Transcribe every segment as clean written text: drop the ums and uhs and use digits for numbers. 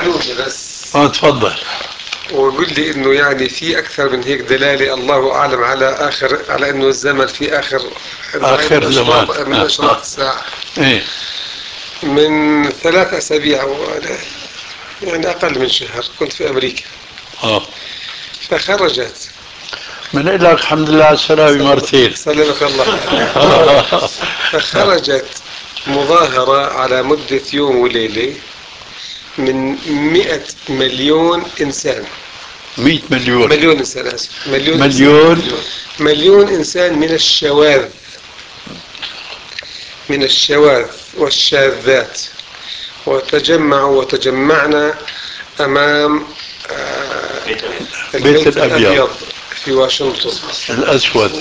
معلومة بس. تفضل. وقل لي انه يعني في اكثر من هيك دلالة، الله اعلم، على انه الزمن في اخر زمان من اشراط الساعة. ايه. من 3 اسابيع يعني اقل من شهر كنت في امريكا. اه. فخرجت من لك الحمد لله على السلامة مرتين. سلمك الله. فخرجت مظاهرة على مدة يوم وليلة من 100 مليون إنسان. 100 مليون. مليون إنسان، آسف، مليون إنسان. مليون. مليون إنسان من الشواذ، من الشواذ والشاذات، وتجمعوا وتجمعنا أمام بيت البيت الأبيض الأبيض في واشنطن. الأسود.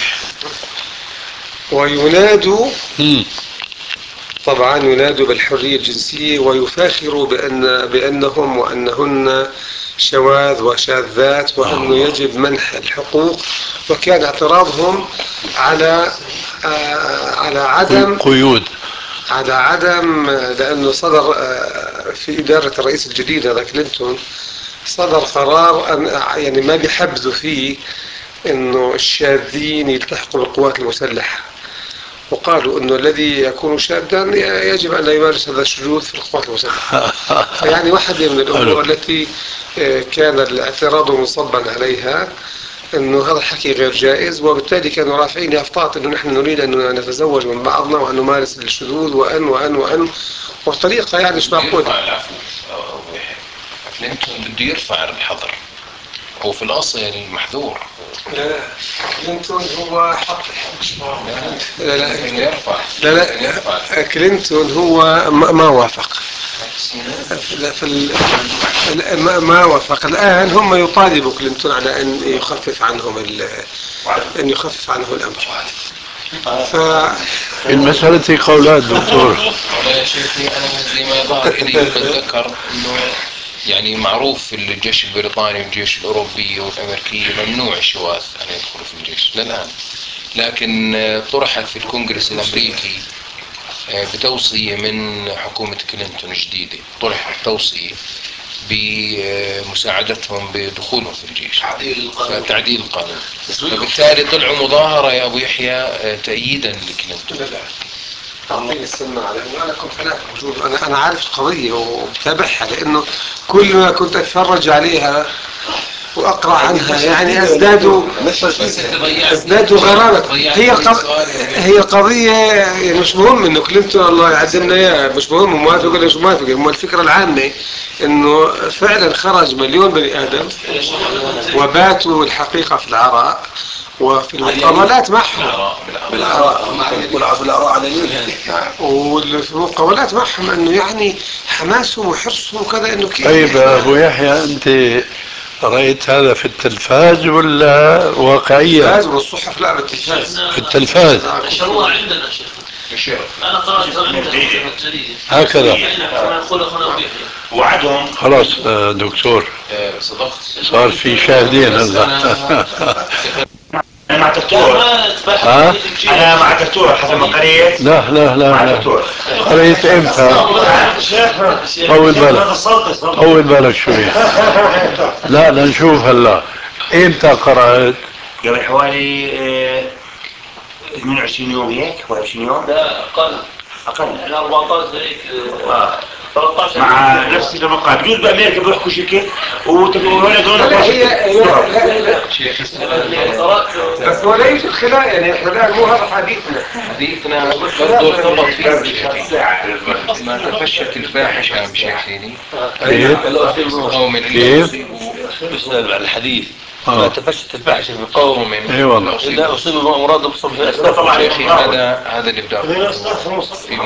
وينادوا، مم. طبعا ينادوا بالحرية الجنسية، ويفاخروا بأنهم وأنهن شواذ وشاذات، وأنه يجب منح الحقوق. وكان اعتراضهم على على عدم قيود. على عدم لأنه صدر في إدارة الرئيس الجديد هذا كلينتون، صدر قرار أن يعني ما بيحبذوا فيه إنه الشاذين يلتحقوا بالقوات المسلحة. وقالوا أنه الذي يكون شاذا يجب أن لا يمارس هذا الشذوذ في القوات المسلحة. فيعني واحدة من الأمور التي كان الاعتراض منصبا عليها أنه هذا الحكي غير جائز، وبالتالي كانوا رافعين يافطات أنه نحن نريد أن نتزوج من بعضنا وأن نمارس الشذوذ وأن وبطريقة يعني مش معقولة. كلينتون بده يرفع الحظر، هو في الأصل يعني محظور. لا، كلينتون هو حط لا لا يرفع. لا لا كلينتون هو ما وافق. ما وافق. الآن هم يطالبوا كلينتون على أن يخفف عنهم الأمر. المسألة قولات دكتور. والله يا شيخي أنا زي ما ظهر إلي بتذكر إنه يعني معروف في الجيش البريطاني والجيش الأوروبي والأمريكي ممنوع الشواذ أن يدخلوا في الجيش للآن، لكن طرحت في الكونغرس الأمريكي بتوصية من حكومة كلينتون الجديدة، طرحت توصية بمساعدتهم بدخولهم في الجيش، تعديل القانون. فبالتالي طلعوا مظاهرة يا أبو يحيى تأييدا لكلينتون. أعطيني السماعة لأنه أنا كنت هناك موجود، أنا عارف القضية وبتابعها، لأنه كل ما كنت أتفرج عليها وأقرأ عنها يعني أزدادوا غرابة. هي قضية يعني مش مهم إنه كلينتون الله يعزمنا إياه، مش مهم موافق ولا مش موافق. أما الفكرة العامة إنه فعلا خرج مليون بني آدم وباتوا الحقيقة في العراء وفي المقابلات معهم. بالعراء على اليمين وفي المقابلات معهم انه يعني حماسهم وحرصهم وكذا انه كيف. طيب ابو يحيى انت رأيت هذا في التلفاز ولا واقعيا؟ التلفاز والصحف. لا، بالتلفاز. في التلفاز نشروها عندنا شيخ. أنا قرأتها عندنا في الجريدة هكذا. وعدهم خلاص دكتور صار في شاهدين هلا. أنا مع دكتور. أنا مع دكتور حسب ما قريت. لا قريت امتى؟ طول بالك طول بالك شوي. لا لنشوف هلا امتى قرأت؟ قبل حوالي 22 يوم هيك، 21 يوم. لا أقل يعني 14 هيك. 13 مع نفس المقال. بجوز بأمريكا بيحكوا شيء وهنا دون. لا شيخ بس هو لا يوجد خلاف، يعني احنا مو هذا حديثنا برضو ارتبط فيه ما تفشت الفاحشة بشيخيني قوم الحديث ما تفشت الفاحشة في قوم اي والله لا أصيبوا أمراض بصبح. طبعا هذا اللي بدأ في